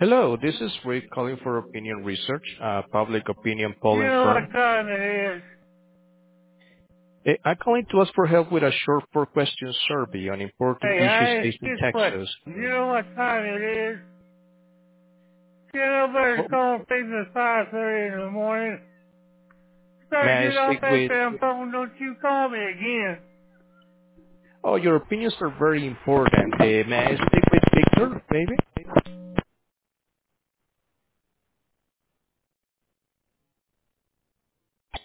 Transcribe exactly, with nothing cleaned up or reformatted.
Hello, this is Rick calling for Opinion Research, a public opinion You polling know firm. what time it is. Eh, I'm calling to ask for help with a short four-question survey on important Hey, issues I ask facing this question. Texas. You know what time it is? You know better Oh, call things at five thirty in the morning. may Start I getting off speak that with... damn phone, don't you call me again. Oh, your opinions are very important. Eh, may I speak with Victor, maybe?